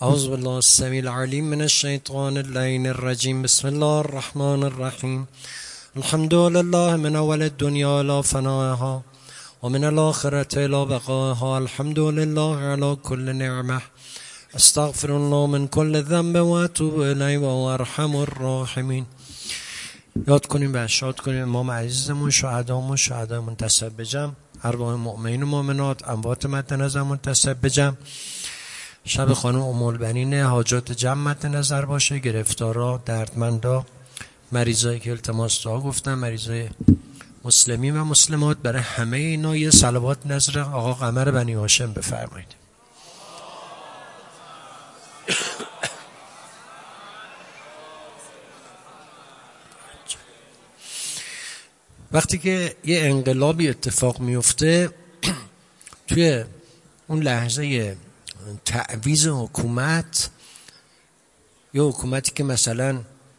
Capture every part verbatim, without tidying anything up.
اعوذ بالله السمیع العلیم من الشیطان اللعین الرجیم. بسم الله الرحمن الرحیم. الحمد لله من اول الدنیا الى فنائها و من الاخرة الى بقائها. الحمد لله على كل نعمه. استغفر الله من كل ذنب و اتوب الیه و هو ارحم الراحمین. یاد کنیم و شاد کنیم امام عزیزمون، شهدامون، شهدای منتسب به جمع، ارواح مؤمنین و مؤمنات، اموات مد نظر منتسب به جمع. شب خانم ام البنین، حاجات جمع مد نظر باشه، گرفتارا، دردمندا، مریضایی که التماس دعا گفتن، مریضای مسلمی و مسلمات، برای همه اینا یه صلوات نظر آقا قمر بنی هاشم بفرمایید. وقتی که یه انقلابی اتفاق میفته توی اون لحظه تعویض حکومت، یا حکومتی که مثلا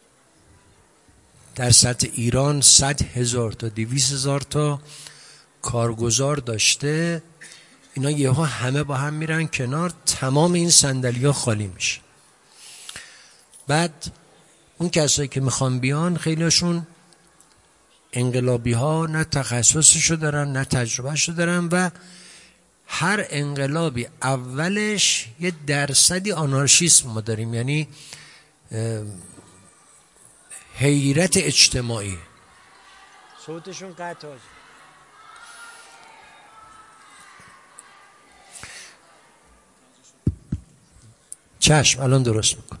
در سطح ایران صد هزار تا دویست هزار تا کارگزار داشته، اینا یهو همه با هم میرن کنار، تمام این صندلی‌ها خالی میشه. بعد اون کسایی که میخوان بیان خیلیشون انقلابی ها نه تخصصشو دارن نه تجربهشو دارن و هر انقلابی اولش یه درصدی آنارشیسم ما داریم، یعنی حیرت اجتماعی. صوتشون قطع. چشم الان درست میکن.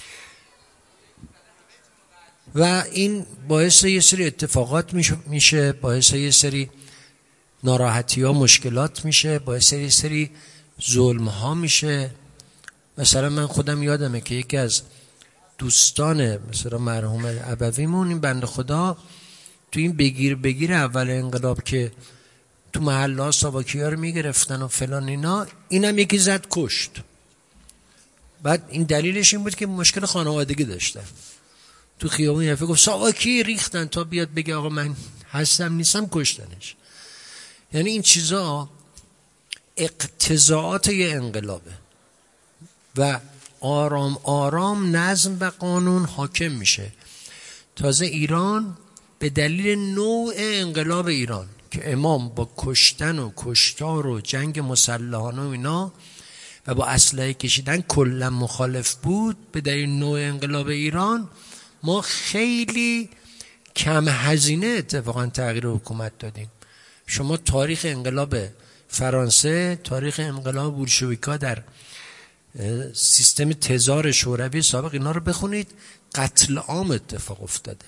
و این باعث یه سری اتفاقات میشه، باعث یه سری ناراحتی ها، مشکلات میشه، باعث یه سری ظلم ها میشه. مثلا من خودم یادمه که یکی از دوستان مثلا مرحوم ابویمون، این بنده خدا، تو این بگیر بگیر اول انقلاب که تو محله ها ساواکی ها رو میگرفتن و فلان اینا، اینم یکی زد کشت. بعد این دلیلش این بود که مشکل خانوادگی داشتن. تو خیابون یه گفت ساواکی ریختن تا بیاد بگه آقا من هستم نیستم، کشتنش. یعنی این چیزا اقتضاعات یه انقلابه و آرام آرام نظم و قانون حاکم میشه. تازه ایران به دلیل نوع انقلاب ایران که امام با کشتن و کشتار و جنگ مسلحانه و اینا و با اسلحه کشیدن کلا مخالف بود، به دلیل نوع انقلاب ایران ما خیلی کم هزینه اتفاقا تغییر حکومت دادیم. شما تاریخ انقلاب فرانسه، تاریخ انقلاب بولشویکا در سیستم تزار شوروی سابق، اینا رو بخونید، قتل عام اتفاق افتاده.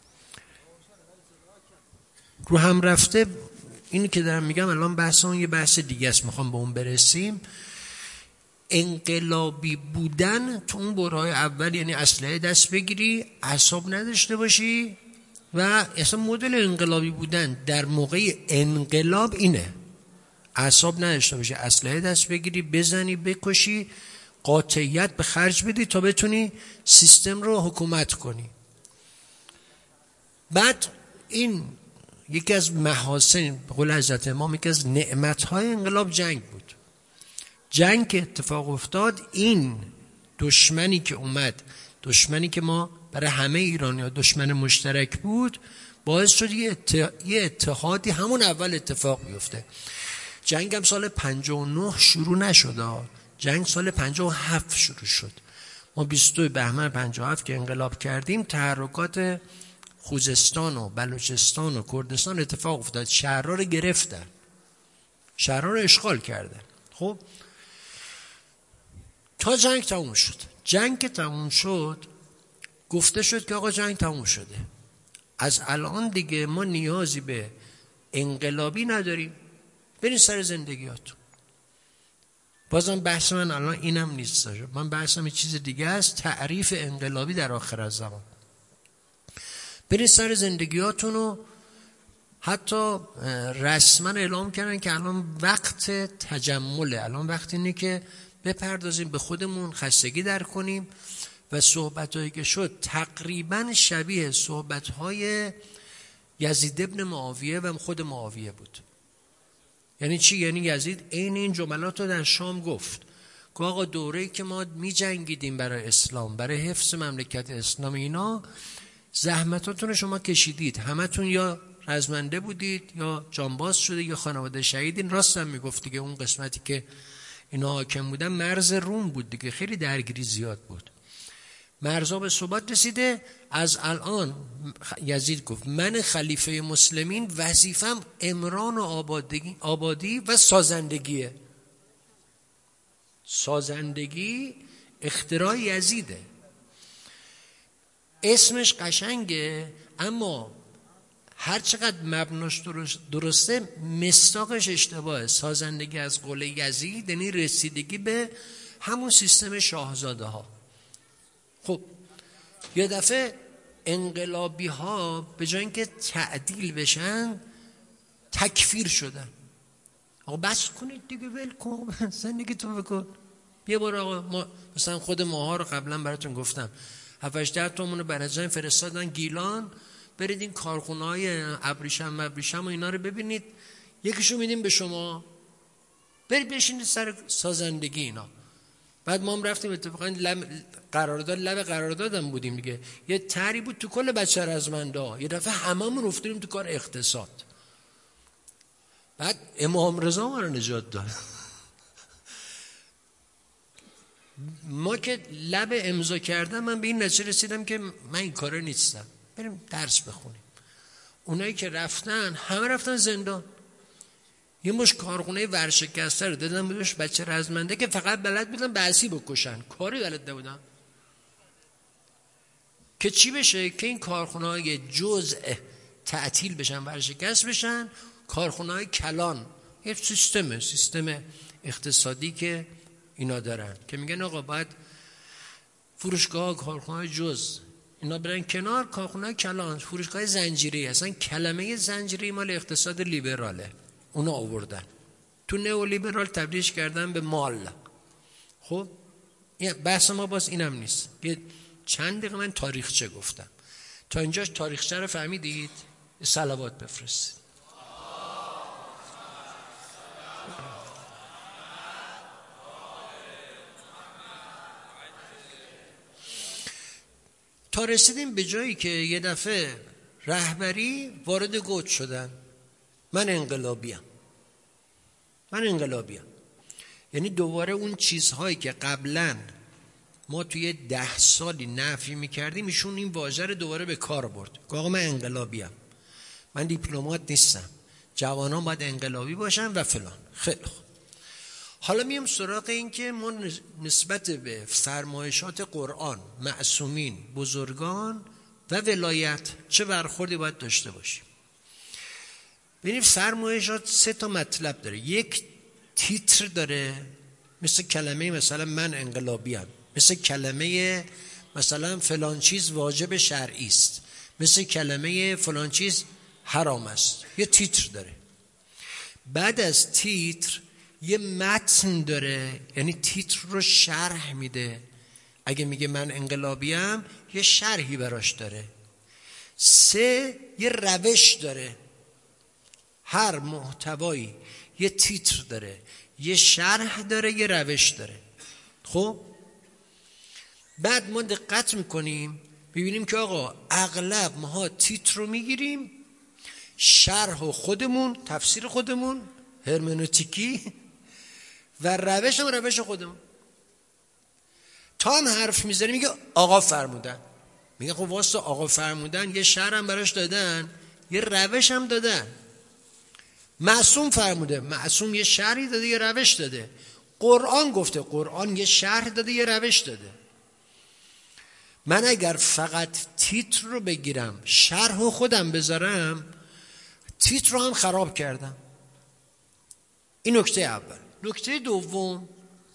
رو هم رفته اینی که دارم میگم الان بحث اون یه بحث دیگه است، میخوام به اون برسیم. انقلابی بودن تو اون برهه‌های اول یعنی اسلحه دست بگیری، اعصاب نداشته باشی، و اصلا مدل انقلابی بودن در موقع انقلاب اینه: اعصاب نداشته باشی، اسلحه دست بگیری، بزنی، بکشی، قاطعیت به خرج بدی تا بتونی سیستم رو حکومت کنی. بعد این یکی از محاسن، به قول حضرت امام، یکی از نعمت‌های انقلاب جنگ بود. جنگ که اتفاق افتاد، این دشمنی که اومد، دشمنی که ما برای همه ایرانی‌ها دشمن مشترک بود، باعث شد یه اتحادی همون اول اتفاق بیفته. جنگ هم سال پنجاه و نه شروع نشد، جنگ سال پنجاه و هفت شروع شد. ما بیست و دو بهمن پنجاه و هفت که انقلاب کردیم، تحرکات خوزستان و بلوچستان و کردستان اتفاق افتاد. شهرها رو گرفتن، شهرها رو اشغال کردن. خب تا جنگ تموم شد. جنگ که تموم شد، گفته شد که آقا جنگ تموم شده، از الان دیگه ما نیازی به انقلابی نداریم، برین سر زندگیاتون. بازم بحث من الان اینم نیست، من بحثم یه چیز دیگه است، تعریف انقلابی در آخر الزمان. برین سر زندگیاتون و حتی رسما اعلام کردن که الان وقت تجمله، الان وقت اینه که بپردازیم به خودمون، خستگی در کنیم. و صحبت‌هایی که شد تقریبا شبیه صحبت‌های یزید ابن معاویه و خود معاویه بود. یعنی چی؟ یعنی یزید عین این جملات رو در شام گفت. که آقا دوره‌ای که ما می جنگیدیم برای اسلام، برای حفظ مملکت اسلام، اینا زحمتاتون رو شما کشیدید، همتون یا رزمنده بودید یا جانباز شده یا خانواده شهیدین. راست هم میگفت دیگه، اون قسمتی که اینا حاکم بودن مرز روم بود دیگه، خیلی درگیری زیاد بود. مرزا به ثبات رسیده. از الان یزید گفت من خلیفه مسلمین وظیفم عمران و آبادی, آبادی و سازندگیه. سازندگی اختراع یزیده. اسمش قشنگه اما هر چقدر مبناش درسته مصداقش اشتباهه. سازندگی از قول یزید یعنی رسیدگی به همون سیستم شاهزاده ها. خب یه دفعه انقلابی ها به جای اینکه تعدیل بشن تکفیر شدن. آقا بس کنید دیگه، ول کن زندگی تو بکن. یه بار آقا ما مثلا خود ماها رو قبلا براتون گفتم هفت هشت تومون رو برای فرستادن گیلان، برید این کارخونه های ابریشم ابریشم و اینا رو ببینید، یکیشو میدیم به شما برید بشینید سر سازندگی اینا. بعد ما هم رفتیم اتفاقا لب قرارداد لب قراردادم بودیم دیگه، یه طرحی بود تو کل بچه رزمنده، یه دفعه هممون افتادیم تو کار اقتصاد. بعد امام رضا ما رو نجات داد. ما که لب امضا کردم من به این نتیجه رسیدم که من این کاره نیستم، بریم درس بخونیم. اونایی که رفتن همه رفتن زندان. یه مش کارخونه ورشکسته رو دادن بهش بچه رزمنده که فقط بلد بودن بعثی بکشن، کاری بلد نبودن. که چی بشه؟ که این کارخونه های جزء تعطیل بشن، ورشکست بشن. کارخونه های کلان یه سیستمه، سیستم اقتصادی که اینا دارن که میگن آقا باید فروشگاه، کارخونه های جزء اینا برن کنار، کارخونه های کلان، فروشگاه زنجیری. اصلا کلمه زنجیری مال اقتصاد لیبراله، اونا آوردن تو نئولیبرال تبدیلش کردن به مال. خب بحث ما باز اینم نیست. یه چند دقیقه من تاریخچه گفتم، تا اینجاش تاریخچه رو فهمیدید؟ صلوات بفرستید. تا رسیدیم به جایی که یه دفعه رهبری وارد گوت شدن، من انقلابیم، من انقلابیم. یعنی دوباره اون چیزهایی که قبلا ما توی ده سالی نفی میکردیم ایشون این واژه رو دوباره به کار برد که آقا من انقلابیم، من دیپلمات نیستم، جوانان باید انقلابی باشن و فلان. خیلی خوب، حالا میام سراغ این که ما نسبت به فرمایشات قرآن، معصومین، بزرگان و ولایت چه برخوردی باید داشته باشیم. ببینید فرمایشات سه تا مطلب داره. یک تیتر داره، مثل کلمه مثلا من انقلابیم، مثل کلمه مثلا فلان چیز واجب شرعی است، مثل کلمه فلان چیز حرام است. یه تیتر داره. بعد از تیتر یه متن داره، یعنی تیتر رو شرح میده. اگه میگه من انقلابیم یه شرحی براش داره. سه یه روش داره. هر محتوایی یه تیتر داره، یه شرح داره، یه روش داره. خب بعد ما دقت میکنیم ببینیم که آقا اغلب ماها تیتر رو میگیریم، شرح و خودمون، تفسیر خودمون، هرمنوتیکی و روش هم روش خودمون. تا هم حرف میزنیم میگه آقا فرمودن، میگه خب واسه آقا فرمودن یه شرح هم براش دادن، یه روش هم دادن. معصوم فرموده، معصوم یه شرحی داده، یه روش داده. قرآن گفته، قرآن یه شرح داده، یه روش داده. من اگر فقط تیتر رو بگیرم، شرح رو خودم بذارم، تیتر رو هم خراب کردم. این نکته اول. نکته دوم،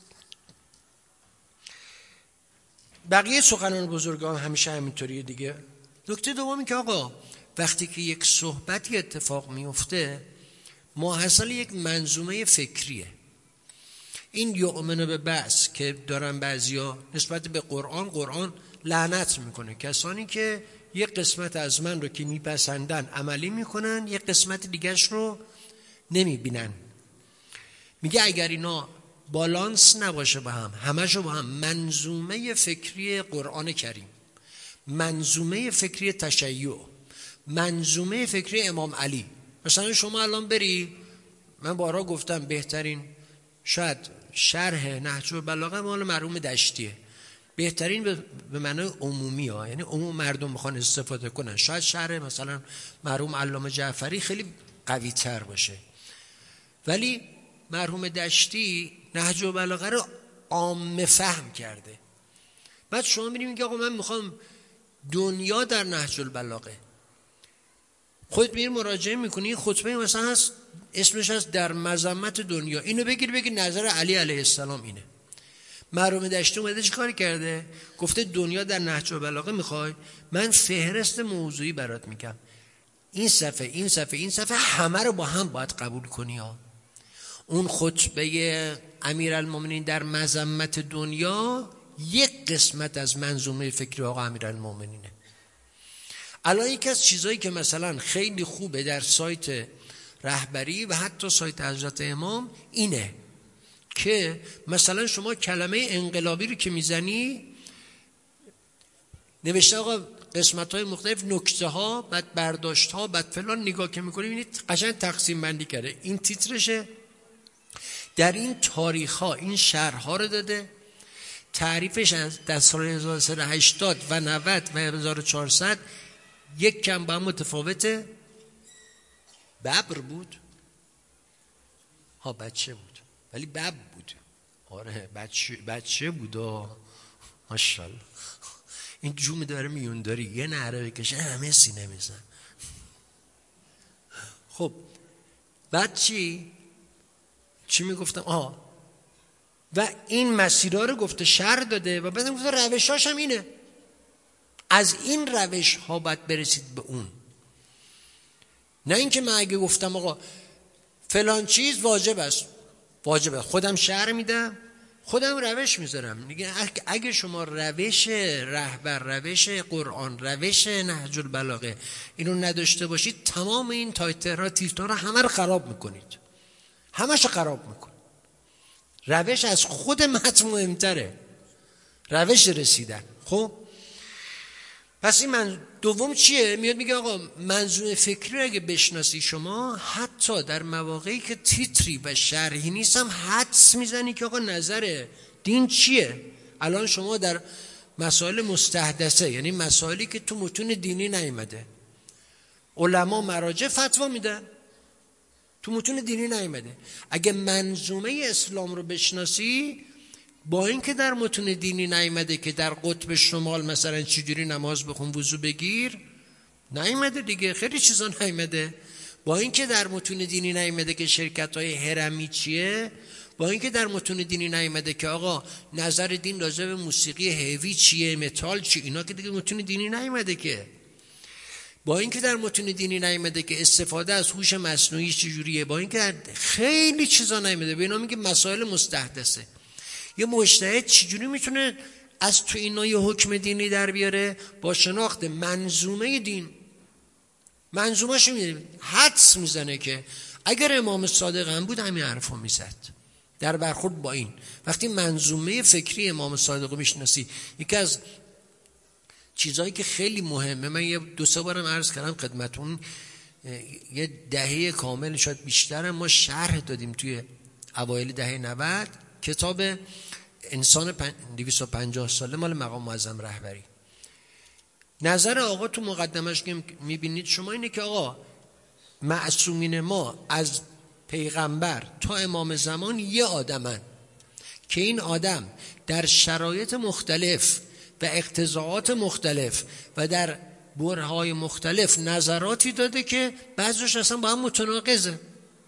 بقیه سخنان بزرگان همیشه همینطوریه دیگه. نکته دومی که آقا وقتی که یک صحبتی اتفاق میفته ماحصل یک منظومه فکریه. این یؤمن به بعث که دارن بعضیا نسبت به قرآن، قرآن لعنت میکنه کسانی که یک قسمت از من رو که میپسندن عملی میکنن، یک قسمت دیگرش رو نمیبینن. میگه اگر اینا بالانس نباشه با هم، همشو با هم. منظومه فکری قرآن کریم، منظومه فکری تشیع، منظومه فکری امام علی. مثلا شما الان بری، من بارها گفتم بهترین شاید شرح نهج البلاغه مال مرحوم دشتیه، بهترین به معنای عمومی ها، یعنی عموم مردم میخوان استفاده کنن. شاید شرح مثلا مرحوم علامه جعفری خیلی قوی تر باشه، ولی مرحوم دشتی نهج البلاغه رو عام فهم کرده. بعد شما میریم میگه آقا من میخوام دنیا در نهج البلاغه، خودت میری مراجعه میکنی، خطبه مثلا هست اسمش هست در مذمت دنیا، اینو بگیر بگیر نظر علی علیه السلام اینه. مرحوم دشتی اومده چی کار کرده؟ گفته دنیا در نهج البلاغه میخوای، من فهرست موضوعی برات میگم، این صفحه این صفحه این صفحه همه رو با هم باید قبول کنی ها. اون خطبه امیرالمومنین در مذمت دنیا یک قسمت از منظومه فکری آقا امیرالمومنینه. الان یکی از چیزایی که مثلا خیلی خوبه در سایت رهبری و حتی سایت حضرت امام اینه که مثلا شما کلمه انقلابی رو که میزنی نوشته آقا قسمت های مختلف، نکته ها، بعد برداشت ها، بعد فلان، نگاه که میکنی ببینید قشنگ تقسیم بندی کرده. این تیترشه، در این تاریخ ها این شرح ها رو داده، تعریفش از در سال هزار و سیصد و هشتاد و نود و هزار و چهارصد یک کم با هم متفاوته. ببر بود ها، بچه بود ولی بب بود. آره بچه بچه بود و ماشاءالله این جوم داره میون داری یه نهره بکشه همه سینه میزن. خب بعد چی چی میگفتم؟ آه و این مسیرها رو گفته شرح داده و بعدم گفته روشاش هم اینه، از این روش ها باید برسید به اون. نه اینکه من اگه گفتم آقا فلان چیز واجب است، واجب است، خودم شرح میدم، خودم روش میذارم. میگه اگه شما روش رهبر، روش قرآن، روش نهج البلاغه اینو نداشته باشید، تمام این تایتل‌ها تیترها همه رو خراب میکنید، همش خراب میکنید. روش از خود متن مهمتره، روش رسیدن. خب پس این من دوم چیه؟ میاد میگه آقا منظومه فکری رو اگه بشناسی شما، حتی در مواقعی که تیتری و شرحی نیست هم حدس میزنی که آقا نظر دین چیه. الان شما در مسائل مستحدثه، یعنی مسائلی که تو متون دینی نیامده، علما مراجع فتوا میدن، تو متون دینی نیامده. اگه منظومه اسلام رو بشناسی، با اینکه در متون دینی نیامده که در قطب شمال مثلا چجوری نماز بخون وضو بگیر، نیامده دیگه، خیلی چیزا نیامده. با اینکه در متون دینی نیامده که شرکت‌های هرمی چیه، با اینکه در متون دینی نیامده که آقا نظر دین راجع به موسیقی هیوی چیه، متال چی، اینا که دیگه متون دینی نیامده که. با اینکه در متون دینی نیامده که استفاده از هوش مصنوعی چجوریه، با اینکه خیلی چیزا نیامده، به اینا میگه مسائل مستحدثه. یه مجتهد چجوری میتونه از تو اینا یه حکم دینی در بیاره؟ با شناخت منظومه دین. منظومه‌شو میدونه، حدس میزنه که اگر امام صادق هم بود همین حرفو میزد در برخورد با این. وقتی منظومه فکری امام صادق رو میشناسی، یکی از چیزایی که خیلی مهمه، من یه دو سه بارم عرض کردم خدمتون، یه دهه کامل شاید بیشتر ما شرح دادیم توی اوایل دهه نود کتاب انسان دویست و پنجاه ساله مال مقام معظم رهبری. نظر آقا تو مقدمش که میبینید شما اینه که آقا معصومین ما از پیغمبر تا امام زمان یه آدمن که این آدم در شرایط مختلف و اقتضاعات مختلف و در برههای مختلف نظراتی داده که بعضیش اصلا با هم متناقضه.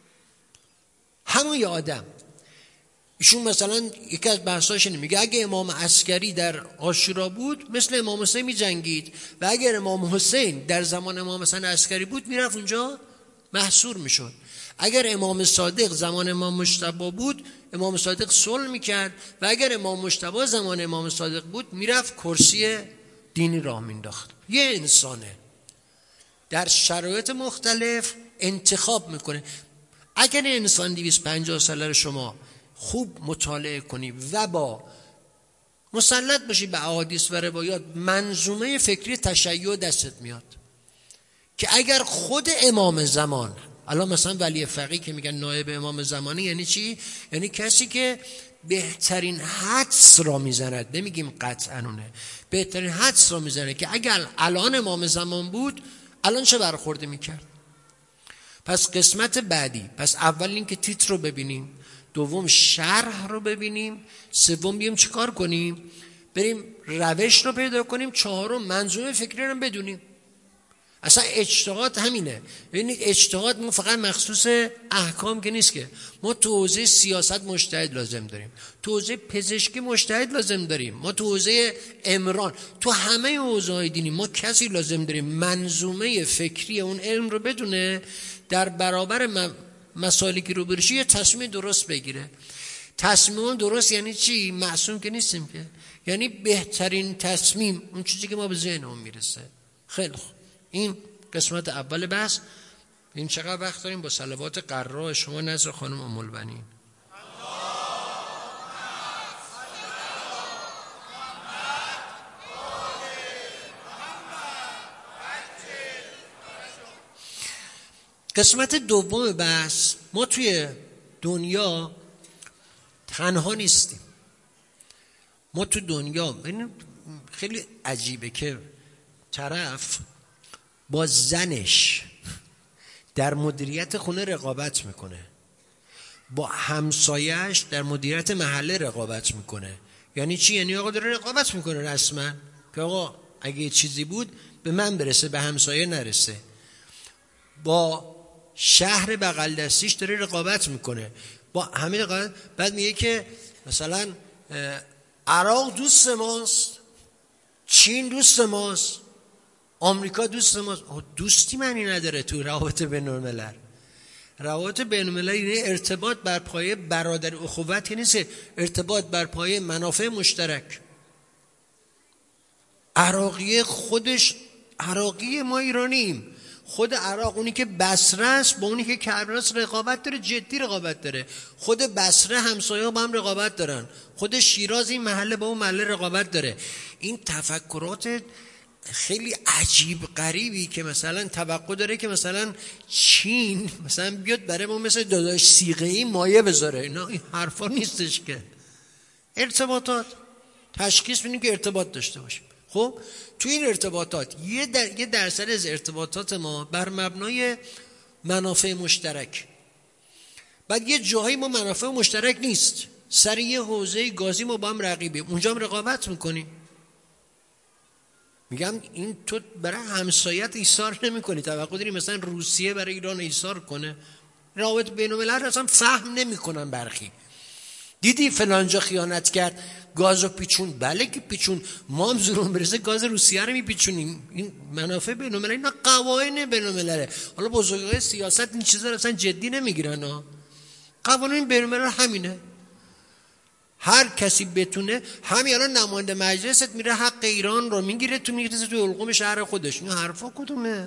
همون یه آدم. ایشون مثلا یکی از بحثاش اینه، میگه اگه امام عسکری در عاشورا بود مثل امام حسین می جنگید و اگر امام حسین در زمان امام حسین عسکری بود میرفت اونجا محصور میشد. اگر امام صادق زمان امام مجتبی بود امام صادق صلح میکرد و اگر امام مجتبی زمان امام صادق بود میرفت کرسی دینی راه مینداخت. یه انسانه در شرایط مختلف انتخاب میکنه. اگر انسان دویست و پنجاه ساله رو شما خوب مطالعه کنی و با مسلط باشی به احادیث و روایات، منظومه فکری تشیع دستت میاد که اگر خود امام زمان، الان مثلا ولی فقیه که میگن نایب امام زمانی یعنی چی؟ یعنی کسی که بهترین حدس را میزند، نمیگیم قطعاً اونه، بهترین حدس را میزنه که اگر الان امام زمان بود الان چه برخورده میکرد. پس قسمت بعدی، پس اول این که تیتر رو ببینیم، دوم شرح رو ببینیم، سوم بیام چیکار کنیم؟ بریم روش رو پیدا کنیم، چهارم منظومه فکری رو بدونیم. اصلا اجتهاد همینه. ببینید اجتهاد ما فقط مخصوص احکام که نیست، که ما تو حوزه سیاست مجتهد لازم داریم، تو حوزه پزشکی مجتهد لازم داریم، ما تو حوزه عمران، تو همه حوزه‌های دینی ما کسی لازم داریم منظومه فکری اون علم رو بدونه، در برابر مسائلی که روبروش یه تصمیم درست بگیره. تصمیم درست یعنی چی؟ معصوم که نیستیم که، یعنی بهترین تصمیم، اون چیزی که ما به ذهنمون میرسه. خیلی خوب، این قسمت اول بحث. این چقدر وقت داریم با صلوات قراء شما نظر خانم ام البنین؟ قسمت دوم بحث، ما توی دنیا تنها نیستیم. ما تو دنیا خیلی عجیبه که طرف با زنش در مدیریت خونه رقابت میکنه، با همسایه‌اش در مدیریت محله رقابت میکنه. یعنی چی؟ یعنی آقا داره رقابت میکنه رسما که آقا اگه یه چیزی بود به من برسه، به همسایه نرسه. با شهر بغل دستیش داره رقابت میکنه، با همه رقابت. بعد میگه که مثلا عراق دوست ماست، چین دوست ماست، آمریکا دوست ماست. دوستی معنی نداره تو روابط بین الملل. روابط بین الملل یعنی ارتباط بر پایه برادر اخوت، نیست ارتباط بر پایه منافع مشترک. عراقی خودش، عراقی ما ایرانیم، خود عراق اونی که بصره است با اونی که کربلا است رقابت داره، جدی رقابت داره. خود بصره همسایه‌ها با هم رقابت دارن، خود شیراز این محله با اون محله رقابت داره. این تفکرات خیلی عجیب غریبی که مثلا توقع داره که مثلا چین مثلا بیاد برای ما مثل داداش صیغه‌ای مایه بذاره. نه، این حرفا نیستش که. ارتباطات تشخیص بدیم که ارتباط داشته باشیم. خب تو این ارتباطات یه در... یه درصد از ارتباطات ما بر مبنای منافع مشترک. بعد یه جایی ما منافع مشترک نیست، سر یه حوزه گازی ما با هم رقیبیم، اونجا هم رقابت میکنیم. میگم این تو برای همسایت ایثار نمی‌کنی، توقع داری مثلا روسیه برای ایران ایثار کنه؟ روابط بین الملل اصلا فهم نمی‌کنن برخی. دیدی فلانجا خیانت کرد، گازو پیچون. بله که پیچون، ما هم زورمون برسه گاز روسیه رو میپیچونیم. این منافع بین الملل، اینا قوانین بین الملل. حالا بزرگای سیاست این چیزا رو اصلا جدی نمیگیرن ها. قوانین بین الملل همینه. هر کسی بتونه، همین الان نماینده مجلست میره حق ایران رو میگیره تو میگیره تو حلقوم شهر خودش. این حرفا کدومه؟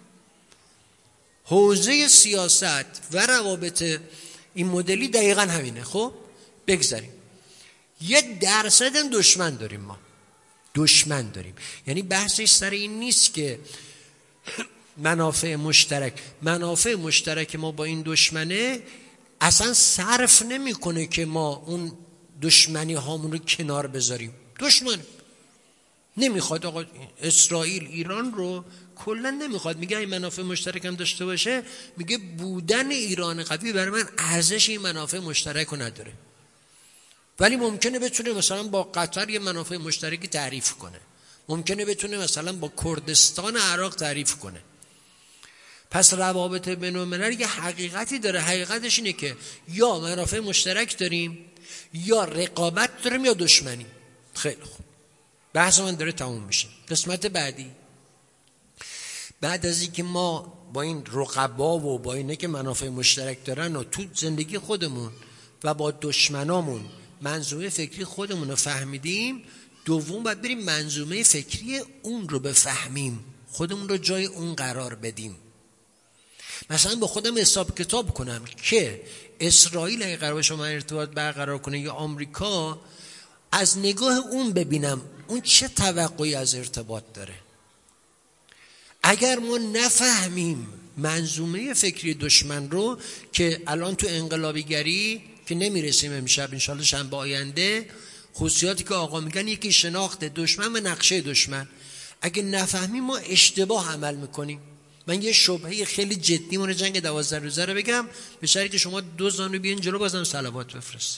حوزه سیاست و روابط این مدلی دقیقاً همینه. خب بگذاریم. یه درصد هم دشمن داریم، ما دشمن داریم. یعنی بحثش سر این نیست که منافع مشترک منافع مشترک ما با این دشمنه اصلا صرف نمیکنه که ما اون دشمنی هامون رو کنار بذاریم. دشمن نمیخواد آقا اسرائیل ایران رو کلا نمیخواد، میگه این منافع مشترک هم داشته باشه، میگه بودن ایران قوی برای من ارزش این منافع مشترک رو نداره. ولی ممکنه بتونه مثلا با قطر یه منافع مشترکی تعریف کنه، ممکنه بتونه مثلا با کردستان عراق تعریف کنه. پس روابط بین الملل یه حقیقتی داره. حقیقتش اینه که یا منافع مشترک داریم، یا رقابت داریم، یا دشمنی. خیلی خوب، بحث من داره تموم میشه. قسمت بعدی، بعد از اینکه ما با این رقبا و با اینه که منافع مشترک دارن و تو زندگی خودمون و با دشمنامون منظومه فکری خودمون رو فهمیدیم، دوم باید بریم منظومه فکری اون رو بفهمیم، خودمون رو جای اون قرار بدیم. مثلا با خودم حساب کتاب کنم که اسرائیل اگه قرار شما ارتباط برقرار کنه یا آمریکا، از نگاه اون ببینم اون چه توقعی از ارتباط داره. اگر ما نفهمیم منظومه فکری دشمن رو که الان تو انقلابیگری که نمیرسیم امشب انشالله شنبه آینده، خصوصیاتی که آقا میگن یکی شناخت دشمن و نقشه دشمن، اگه نفهمیم ما اشتباه عمل میکنیم. من یه شبهه خیلی جدی مون جنگ دوازده روزه رو بگم، به شرطی که شما دو زانو بیاین جلو بازم صلوات بفرستید.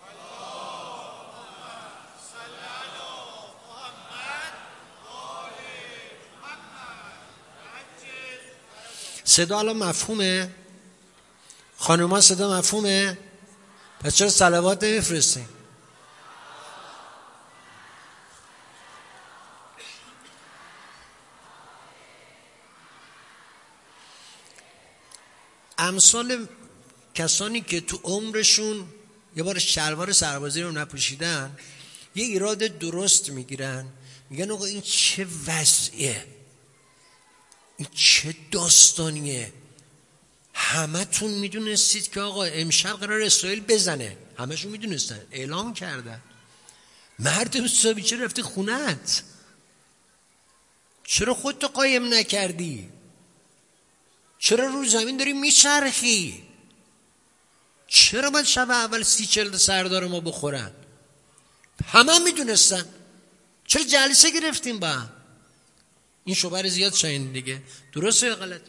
صدا الان مفهومه؟ خانوما صدا مفهومه؟ پس چرا صلوات نمیفرستین؟ امثال کسانی که تو عمرشون یه بار شلوار سربازی رو نپوشیدن یه ایراد درست میگیرن، میگن آقا این چه وضعیه، این چه داستانیه. همه تون میدونستید که آقا امشب قرار اسرائیل بزنه، همشون میدونستن، اعلام کردن. مرد حسابی چرا رفتی خونت؟ چرا خودتو قایم نکردی؟ چرا رو زمین داری میچرخی؟ چرا باید شب اول سی چلد سردار ما بخورن؟ همه هم میدونستن. چرا جلسه گرفتیم با این شبهر زیاد شاین دیگه؟ درسته یا غلط؟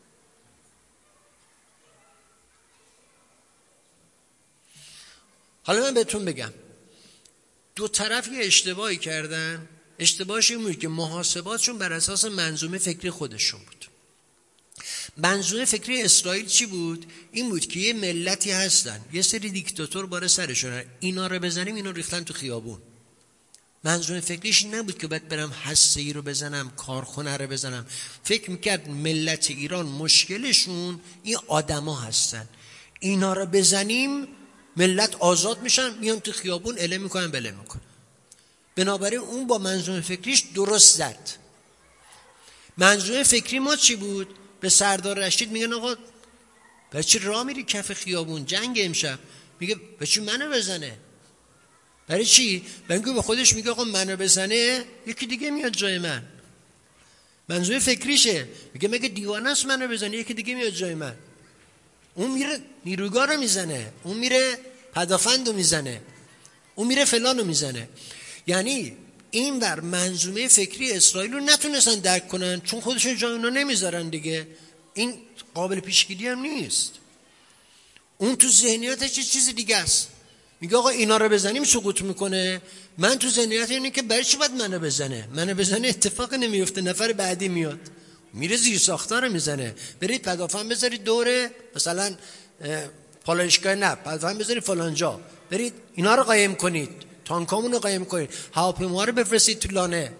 حالا من بهتون بگم دو طرف یه اشتباهی کردن. اشتباهش این بود که محاسباتشون بر اساس منظومه فکری خودشون بود. منظومه فکری اسرائیل چی بود؟ این بود که یه ملتی هستن، یه سری دیکتاتور باره سرشون، اینا رو بزنیم اینا ریختن تو خیابون. منظومه فکریش نبود که باید برم هسته‌ای رو بزنم، کارخونه رو بزنم. فکر میکرد ملت ایران مشکلشون این آدما هستن، اینا رو بزنیم ملت آزاد میشن، میان تو خیابون اله میکنن بله میکنن. بنابراین اون با منظومه فکریش درست زد. منظومه فکری ما چی بود؟ به سردار رشید میگن آقا برای چی راه میری کف خیابون جنگ امشب؟ میگه برای چی منو بزنه؟ برای چی؟ برای اینکه به خودش میگه آقا منو بزنه یکی دیگه میاد جای من. منظومه فکریشه، میگه مگه دیوانه است منو بزنه یکی دیگه میاد جای من. اون میره نیروگاه رو میزنه، اون میره پدافند رو میزنه، اون میره فلان رو میزنه. یعنی این بر منظومه فکری اسرائیل رو نتونستن درک کنن چون خودشون جای اونا نمیذارن دیگه. این قابل پیشگیری هم نیست. اون تو ذهنیتش چه چیز دیگه است. میگه آقا اینا رو بزنیم سقوط میکنه. من تو ذهنیت اینه که برای چی باید منو بزنه؟ منو بزنه اتفاق نمیفته، نفر بعدی میاد میره زیر ساختار رو میزنه. برید پدافند بذارید دوره مثلا پالایشگاه، نه پدافند بذارید فلان جا، برید اینا رو قایم کنید، تانکامون رو قایم کنید، هواپیما رو بفرستید تو لانه.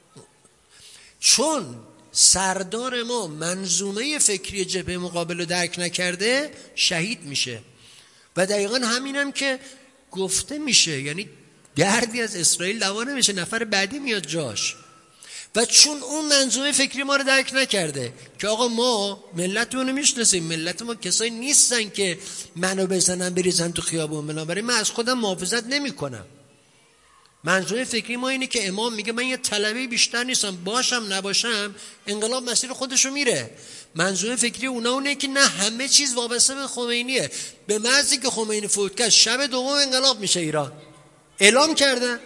چون سردار ما منظومه فکری جبهه مقابل رو درک نکرده شهید میشه. و دقیقا همینم که گفته میشه، یعنی گردی از اسرائیل دوار نمیشه، نفر بعدی میاد جاش. و چون اون منظومه فکری ما رو درک نکرده که آقا ما ملتمون رو میشناسیم، ملت ما کسایی نیستن که منو بزنن بریزن تو خیابون، بنابراین من از خودم محافظت نمی کنم. منظومه فکری ما اینه که امام میگه من یه طلبه بیشتر نیستم، باشم نباشم انقلاب مسیر خودشو میره. منظومه فکری اونا اونه که نه همه چیز وابسته به خمینیه. به محضی که خمینی فوت کرد شب دوم انقلاب میشه ایران، اعلام کردن.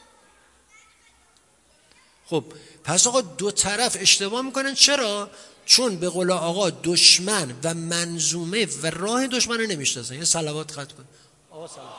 خب پس آقا دو طرف اشتباه میکنن. چرا؟ چون به قول آقا دشمن و منظومه و راه دشمن رو نمیشناسن. یه صلوات خط کن آقا. سلام.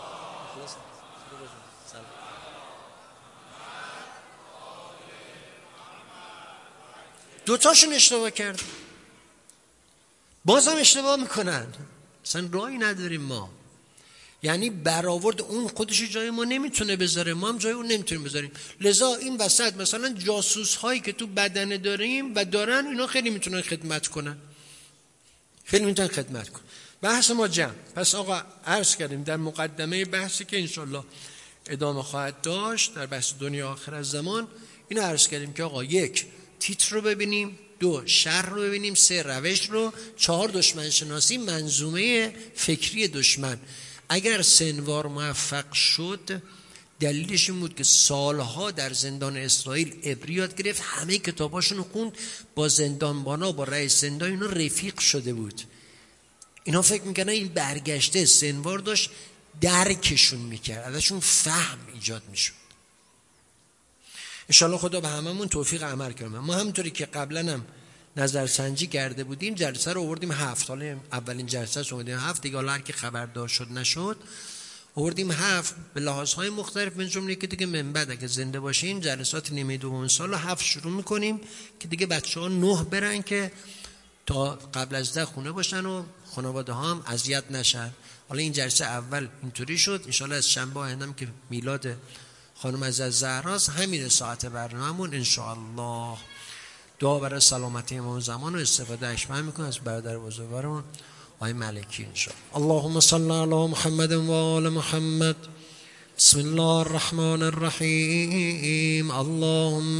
دوتاشون اشتباه کرد، باز هم اشتباه میکنن. اصلا راهی نداریم ما. یعنی برآورد اون خودش جای ما نمیتونه بذاره، ما هم جای اون نمیتونیم بذاریم. لذا این وسط مثلا جاسوس هایی که تو بدنه داریم و دارن، اینا خیلی میتونن خدمت کنن، خیلی میتونن خدمت کنن. بحث ما جمع. پس آقا عرض کردیم در مقدمه بحثی که انشالله ادامه خواهد داشت در بحث دنیا آخر از زمان، اینو عرض کردیم که آقا یک تیتر رو ببینیم، دو شر رو ببینیم، سه روش رو، چهار دشمن شناسی، منظومه فکری دشمن. اگر سنوار موفق شد دلیلش این بود که سالها در زندان اسرائیل عبری یاد گرفت، همه کتاباشون رو خوند، با زندانبانا با رئیس زندان اینا رفیق شده بود. اینا فکر میکنن این برگشته سنوار داشت درکشون میکرد، ازشون فهم ایجاد میشد. انشالله خدا به هممون توفیق عمل کنه. ما همونطوری که قبلا هم نظرسنجی کرده بودیم جلسه رو آوردیم هفت، حالا اولین جلسه رو آوردیم هفت دیگه، حالا هر کی خبردار شد نشد آوردیم هفت به لحاظهای مختلف، من جمله که دیگه من بعد اگه زنده باشیم جلسات نیمه دوم سال هفت شروع میکنیم که دیگه بچه ها نه برن که تا قبل از ده خونه باشن و خانواده ها هم اذیت نشن. حالا این جلسه اول اینطوری شد، انشالله از شنبه آیندهم که میلاد خانم از زهراست همین ساعت برنامه‌مون انشاءالله. دعا برای سلامتی امام زمان و استفاده اشمه میکنه از برادر بزرگوارمون آقای ملکی انشاءالله. اللهم صل علی محمد و آل محمد. بسم الله الرحمن الرحیم. اللهم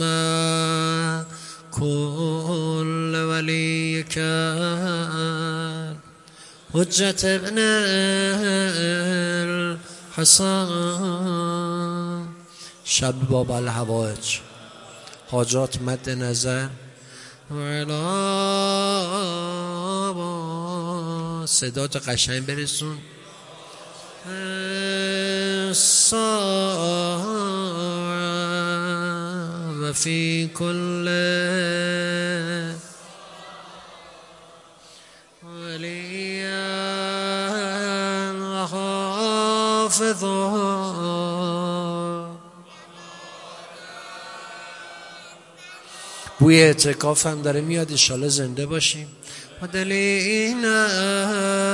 کل ولیک حجت ابن الحسن. شب باب الحوائج حاجات مد نظر صدات قشنگ برسون. و فی کل ولی و حافظ. بوی اعتکاف هم داره میاد، انشالله زنده باشیم. و دلینا